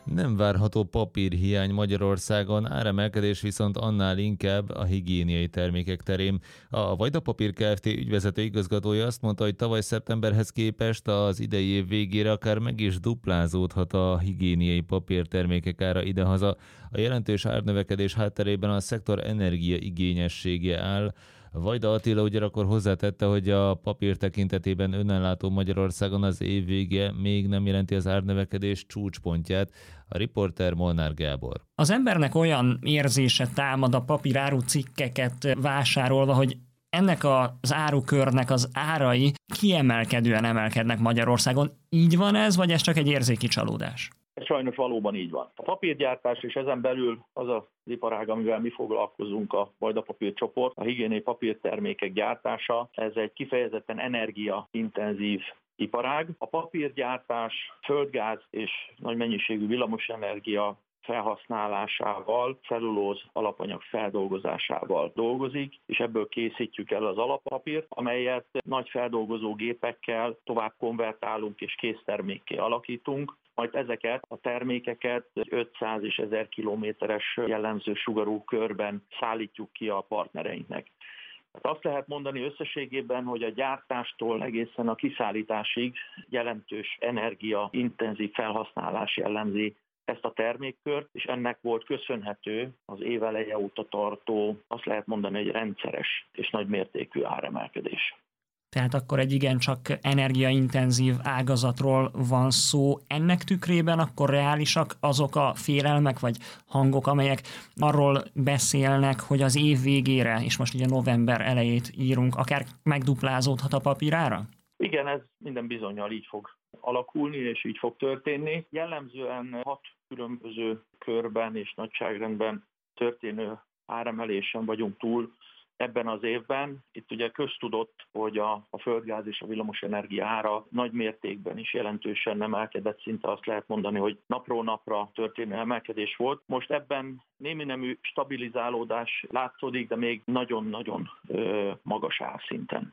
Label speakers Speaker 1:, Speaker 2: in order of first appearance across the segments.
Speaker 1: Nem várható papírhiány Magyarországon, áremelkedés viszont annál inkább a higiéniai termékek terén. A Vajda Papír Kft. Ügyvezető igazgatója azt mondta, hogy tavaly szeptemberhez képest az idei év végére akár meg is duplázódhat a higiéniai papírtermékek ára idehaza. A jelentős árnövekedés hátterében a szektor energiaigényessége áll. Vajda Attila ugyanakkor hozzátette, hogy a papír tekintetében önellátó Magyarországon az év vége még nem jelenti az árnövekedés csúcspontját. A riporter Molnár Gábor.
Speaker 2: Az embernek olyan érzése támad a papíráru cikkeket vásárolva, hogy ennek az árukörnek az árai kiemelkedően emelkednek Magyarországon. Így van ez, vagy ez csak egy érzéki csalódás?
Speaker 3: Sajnos valóban így van. A papírgyártás és ezen belül az az iparág, amivel mi foglalkozunk, a Vajda Papír csoport, a higiéniai papírtermékek gyártása, ez egy kifejezetten energiaintenzív iparág. A papírgyártás földgáz és nagy mennyiségű villamosenergia felhasználásával, cellulóz alapanyag feldolgozásával dolgozik, és ebből készítjük el az alappapírt, amelyet nagy feldolgozó gépekkel tovább konvertálunk és késztermékké alakítunk. Majd ezeket a termékeket 500 és 1000 kilométeres jellemző sugarú körben szállítjuk ki a partnereinknek. Hát azt lehet mondani összességében, hogy a gyártástól egészen a kiszállításig jelentős energiaintenzív felhasználás jellemzi ezt a termékkört, és ennek volt köszönhető az év eleje óta tartó, azt lehet mondani, egy rendszeres és nagy mértékű áremelkedés.
Speaker 2: Tehát akkor egy igencsak energiaintenzív ágazatról van szó. Ennek tükrében akkor reálisak azok a félelmek vagy hangok, amelyek arról beszélnek, hogy az év végére, és most ugye november elejét írunk, akár megduplázódhat a papírára?
Speaker 3: Igen, ez minden bizonnyal így fog alakulni, és így fog történni. Jellemzően 6 különböző körben és nagyságrendben történő áremelésen vagyunk túl ebben az évben. Itt ugye köztudott, hogy a földgáz és a villamosenergia ára nagy mértékben is jelentősen emelkedett, szinte azt lehet mondani, hogy napról napra történő emelkedés volt. Most ebben némi nemű stabilizálódás látszódik, de még nagyon-nagyon magas árszinten.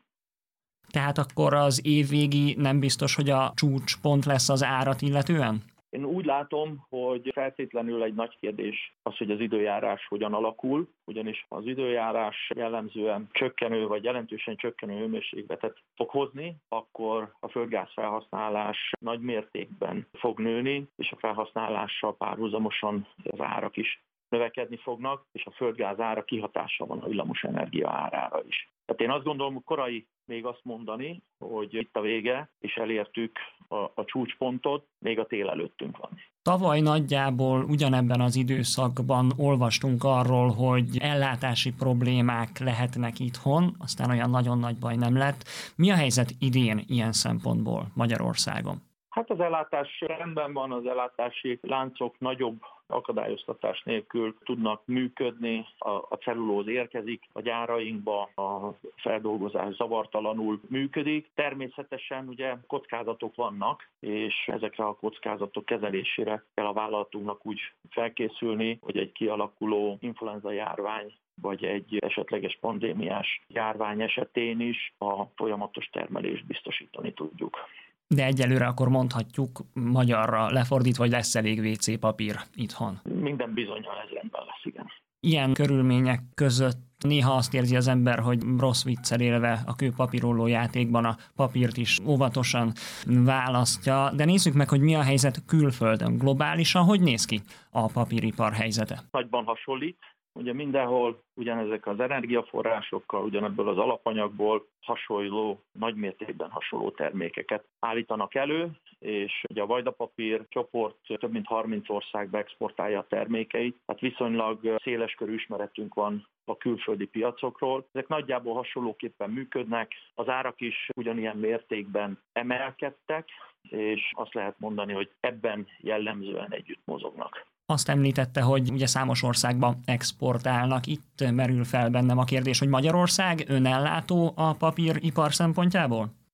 Speaker 2: Tehát akkor az évvégi nem biztos, hogy a csúcspont lesz az árat illetően?
Speaker 3: Én úgy látom, hogy feltétlenül egy nagy kérdés az, hogy az időjárás hogyan alakul, ugyanis az időjárás jellemzően csökkenő vagy jelentősen csökkenő hőmérsékletet fog hozni, akkor a földgáz felhasználás nagy mértékben fog nőni, és a felhasználással párhuzamosan az árak is növekedni fognak, és a földgáz ára kihatása van a villamosenergia árára is. Tehát én azt gondolom, hogy korai még azt mondani, hogy itt a vége, és elértük a csúcspontot, még a tél előttünk van.
Speaker 2: Tavaly nagyjából ugyanebben az időszakban olvastunk arról, hogy ellátási problémák lehetnek itthon, aztán olyan nagyon nagy baj nem lett. Mi a helyzet idén ilyen szempontból Magyarországon?
Speaker 3: Hát az ellátás rendben van, az ellátási láncok nagyobb akadályoztatás nélkül tudnak működni, a cellulóz érkezik a gyárainkba, a feldolgozás zavartalanul működik. Természetesen ugye kockázatok vannak, és ezekre a kockázatok kezelésére kell a vállalatunknak úgy felkészülni, hogy egy kialakuló influenza járvány vagy egy esetleges pandémiás járvány esetén is a folyamatos termelést biztosítani tudjuk.
Speaker 2: De egyelőre akkor mondhatjuk magyarra lefordítva, hogy lesz elég WC papír itthon.
Speaker 3: Minden bizonnyal ez rendben lesz, igen.
Speaker 2: Ilyen körülmények között néha azt érzi az ember, hogy rossz viccel élve a kőpapírolló játékban a papírt is óvatosan választja. De nézzük meg, hogy mi a helyzet külföldön. Globálisan hogy néz ki a papíripar helyzete?
Speaker 3: Nagyban hasonlít. Ugye mindenhol ugyanezek az energiaforrásokkal, ugyanebből az alapanyagból hasonló, nagymértékben hasonló termékeket állítanak elő, és ugye a Vajda Papír csoport több mint 30 országba exportálja a termékeit, tehát viszonylag széleskörű ismeretünk van a külföldi piacokról. Ezek nagyjából hasonlóképpen működnek, az árak is ugyanilyen mértékben emelkedtek, és azt lehet mondani, hogy ebben jellemzően együtt mozognak.
Speaker 2: Azt említette, hogy ugye számos országba exportálnak. Itt merül fel bennem a kérdés, hogy Magyarország önellátó a papíripar szempontjából?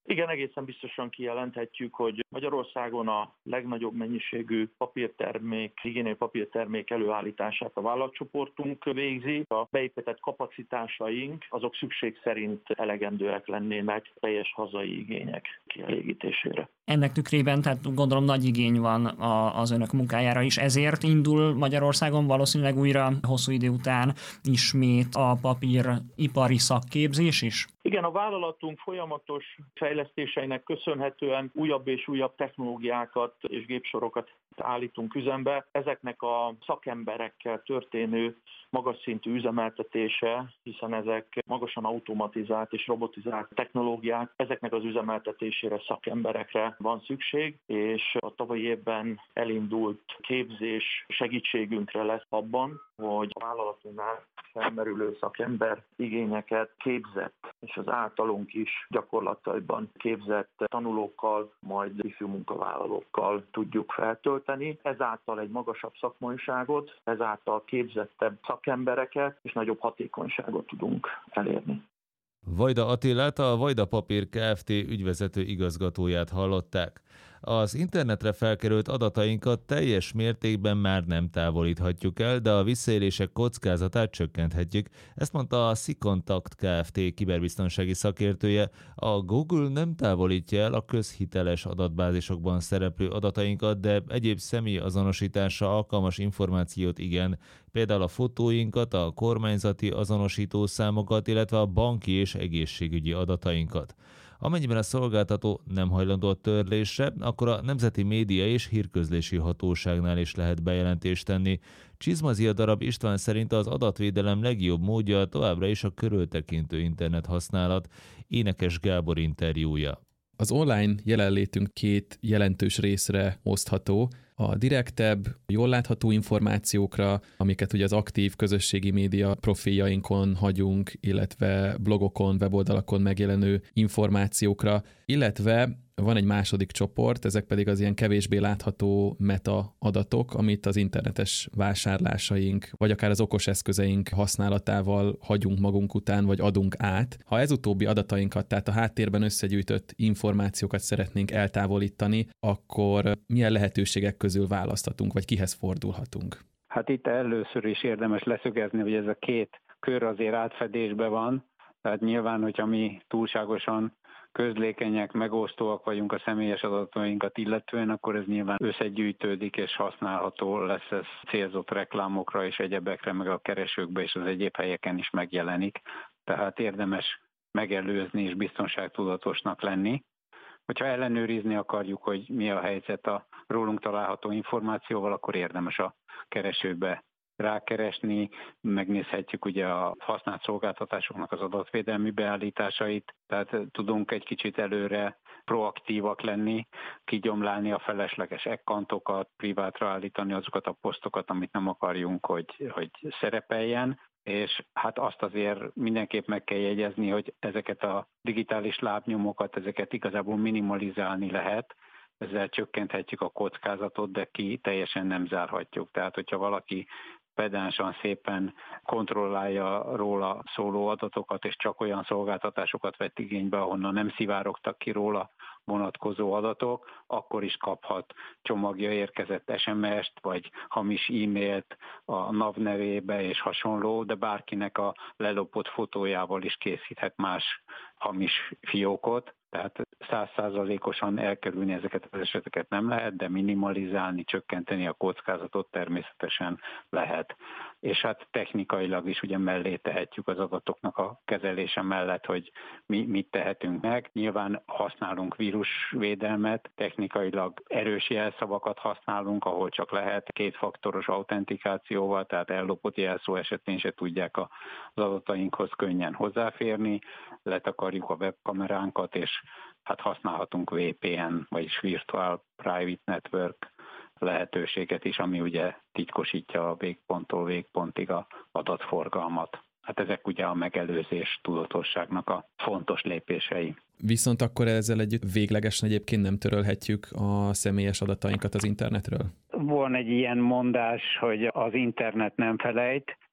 Speaker 3: Igen, egészen biztosan kijelenthetjük, hogy Magyarországon a legnagyobb mennyiségű papírtermék, higiéniai papírtermék előállítását a vállalatcsoportunk végzi. A beépített kapacitásaink azok szükség szerint elegendőek lennének teljes hazai igények kielégítésére.
Speaker 2: Ennek tükrében, tehát gondolom nagy igény van az önök munkájára is, ezért indul Magyarországon valószínűleg újra hosszú idő után ismét a papíripari szakképzés is?
Speaker 3: Igen, a vállalatunk folyamatos fejlesztéseinek köszönhetően újabb és újabb technológiákat és gépsorokat állítunk üzembe. Ezeknek a szakemberekkel történő magas szintű üzemeltetése, hiszen ezek magasan automatizált és robotizált technológiák, ezeknek az üzemeltetésére szakemberekre van szükség, és a tavalyi évben elindult képzés segítségünkre lesz abban, hogy a vállalatunknál felmerülő szakember igényeket képzett, és az általunk is gyakorlataiban képzett tanulókkal, majd ifjú munkavállalókkal tudjuk feltölteni. Ezáltal egy magasabb szakmaiságot, ezáltal képzettebb szakembereket és nagyobb hatékonyságot tudunk elérni.
Speaker 1: Vajda Attilát, a Vajda Papír Kft. Ügyvezető igazgatóját hallották. Az internetre felkerült adatainkat teljes mértékben már nem távolíthatjuk el, de a visszaélések kockázatát csökkenthetjük. Ezt mondta a SeaContact Kft. Kiberbiztonsági szakértője. A Google nem távolítja el a közhiteles adatbázisokban szereplő adatainkat, de egyéb személyazonosításra alkalmas információt igen, például a fotóinkat, a kormányzati azonosítószámokat, illetve a banki és egészségügyi adatainkat. Amennyiben a szolgáltató nem hajlandó a törlésre, akkor a Nemzeti Média és Hírközlési Hatóságnál is lehet bejelentést tenni. Csizmazia Darab István szerint az adatvédelem legjobb módja továbbra is a körültekintő internet használat. Énekes Gábor interjúja.
Speaker 4: Az online jelenlétünk két jelentős részre osztható. A direktebb, jól látható információkra, amiket ugye az aktív közösségi média profiljainkon hagyunk, illetve blogokon, weboldalakon megjelenő információkra, illetve van egy második csoport, ezek pedig az ilyen kevésbé látható meta adatok, amit az internetes vásárlásaink, vagy akár az okos eszközeink használatával hagyunk magunk után, vagy adunk át. Ha ez utóbbi adatainkat, tehát a háttérben összegyűjtött információkat szeretnénk eltávolítani, akkor milyen lehetőségek közül választhatunk, vagy kihez fordulhatunk?
Speaker 5: Hát itt először is érdemes leszögezni, hogy ez a két kör azért átfedésben van, tehát nyilván, hogyha mi túlságosan közlékenyek, megosztóak vagyunk a személyes adatainkat illetően, akkor ez nyilván összegyűjtődik és használható lesz ez célzott reklámokra és egyebekre, meg a keresőkbe és az egyéb helyeken is megjelenik. Tehát érdemes megelőzni és biztonságtudatosnak lenni. Hogyha ellenőrizni akarjuk, hogy mi a helyzet a rólunk található információval, akkor érdemes a keresőbe rákeresni, megnézhetjük ugye a használt szolgáltatásoknak az adatvédelmi beállításait, tehát tudunk egy kicsit előre proaktívak lenni, kigyomlálni a felesleges accountokat, privátra állítani azokat a posztokat, amit nem akarjunk, hogy szerepeljen, és hát azt azért mindenképp meg kell jegyezni, hogy ezeket a digitális lábnyomokat, ezeket igazából minimalizálni lehet, ezzel csökkenthetjük a kockázatot, de ki teljesen nem zárhatjuk. Tehát, hogyha valaki pedánsan szépen kontrollálja róla szóló adatokat, és csak olyan szolgáltatásokat vett igénybe, ahonnan nem szivárogtak ki róla vonatkozó adatok, akkor is kaphat csomagja érkezett SMS-t, vagy hamis e-mailt a NAV nevébe és hasonló, de bárkinek a lelopott fotójával is készíthet más hamis fiókot. Tehát 100%-osan elkerülni ezeket az eseteket nem lehet, de minimalizálni, csökkenteni a kockázatot természetesen lehet. És hát technikailag is ugye mellé tehetjük az adatoknak a kezelése mellett, hogy mi mit tehetünk meg. Nyilván használunk vírusvédelmet, technikailag erős jelszavakat használunk, ahol csak lehet, kétfaktoros autentikációval, tehát ellopott jelszó esetén se tudják az adatainkhoz könnyen hozzáférni, letakarjuk a webkameránkat, és hát használhatunk VPN, vagyis Virtual Private Network lehetőséget is, ami ugye titkosítja a végponttól végpontig az adatforgalmat. Hát ezek ugye a megelőzés tudatosságnak a fontos lépései.
Speaker 4: Viszont akkor ezzel együtt véglegesen egyébként nem törölhetjük a személyes adatainkat az internetről?
Speaker 5: Van egy ilyen mondás, hogy az internet nem felejt,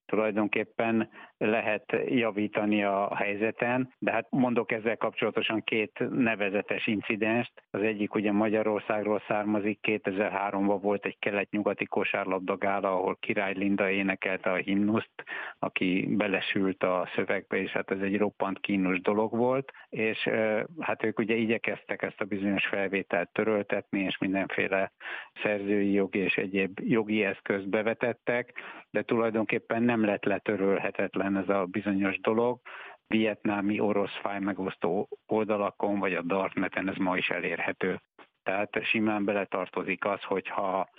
Speaker 5: tulajdonképpen lehet javítani a helyzeten, de hát mondok ezzel kapcsolatosan két nevezetes incidenst. Az egyik ugye Magyarországról származik, 2003-ban volt egy kelet-nyugati kosárlabdagála, ahol Király Linda énekelte a himnuszt, aki belesült a szövegbe, és hát ez egy roppant kínos dolog volt, és hát ők ugye igyekeztek ezt a bizonyos felvételt töröltetni, és mindenféle szerzői jogi és egyéb jogi eszközt bevetettek, de tulajdonképpen nem lett letörölhetetlen ez a bizonyos dolog. Vietnámi orosz fájlmegosztó oldalakon, vagy a Darkneten ez ma is elérhető. Tehát simán beletartozik az, hogyha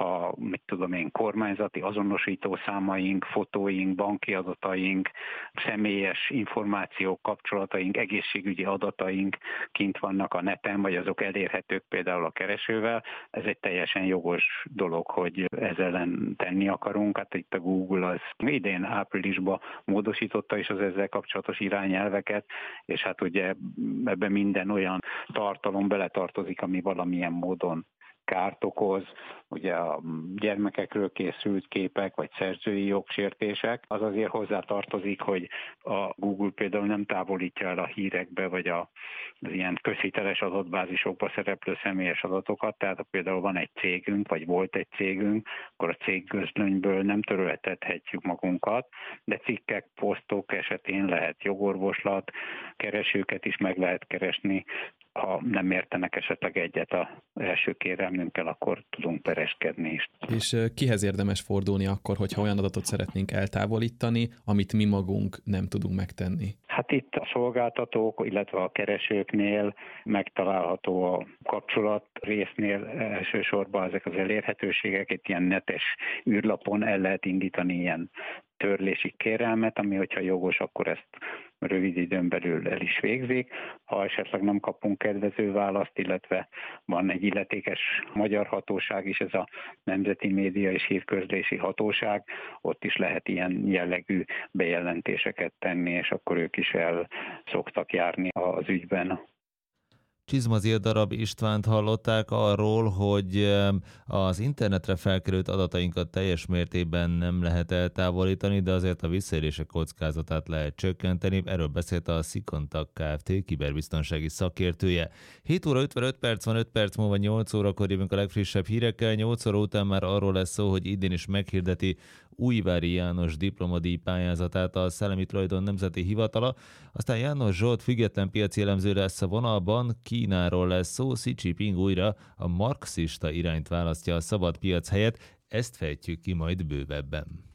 Speaker 5: kormányzati azonosítószámaink, fotóink, banki adataink, személyes információk, kapcsolataink, egészségügyi adataink kint vannak a neten, vagy azok elérhetők például a keresővel. Ez egy teljesen jogos dolog, hogy ezzel ellen tenni akarunk. Hát itt a Google az idén áprilisban módosította is az ezzel kapcsolatos irányelveket, és hát ugye ebben minden olyan tartalom beletartozik, ami valamilyen módon kárt okoz, ugye a gyermekekről készült képek, vagy szerzői jogsértések, az azért hozzátartozik, hogy a Google például nem távolítja el a hírekbe, vagy az ilyen közhiteles adatbázisokba szereplő személyes adatokat, tehát ha például van egy cégünk, vagy volt egy cégünk, akkor a cégközlönyből nem töröltethetjük magunkat, de cikkek, posztok esetén lehet jogorvoslat, keresőket is meg lehet keresni, ha nem értenek esetleg egyet az első kérelmünkkel, akkor tudunk pereskedni is.
Speaker 4: És kihez érdemes fordulni akkor, hogyha olyan adatot szeretnénk eltávolítani, amit mi magunk nem tudunk megtenni?
Speaker 5: Hát itt a szolgáltatók, illetve a keresőknél megtalálható a kapcsolat résznél elsősorban ezek az elérhetőségek, itt ilyen netes űrlapon el lehet indítani ilyen törlési kérelmet, ami hogyha jogos, akkor ezt rövid időn belül el is végzik. Ha esetleg nem kapunk kedvező választ, illetve van egy illetékes magyar hatóság is, ez a Nemzeti Média és Hírközlési Hatóság, ott is lehet ilyen jellegű bejelentéseket tenni, és akkor ők is el szoktak járni az ügyben.
Speaker 1: Csizmazi darab Istvánt hallották arról, hogy az internetre felkerült adatainkat teljes mértékben nem lehet eltávolítani, de azért a visszaélések kockázatát lehet csökkenteni. Erről beszélt a Szikontak Kft. Kiberbiztonsági szakértője. 7 óra 55 perc van, 5 perc múlva 8 órakor jövünk a legfrissebb hírekkel. 8 óra után már arról lesz szó, hogy idén is meghirdeti Újvári János diplomadíj pályázatát a Szellemi Tulajdon Nemzeti Hivatala. Aztán János Zsolt független piaci elemző lesz a vonalban, Kínáról lesz szó, Xi Jinping újra a marxista irányt választja a szabad piac helyett, ezt fejtjük ki majd bővebben.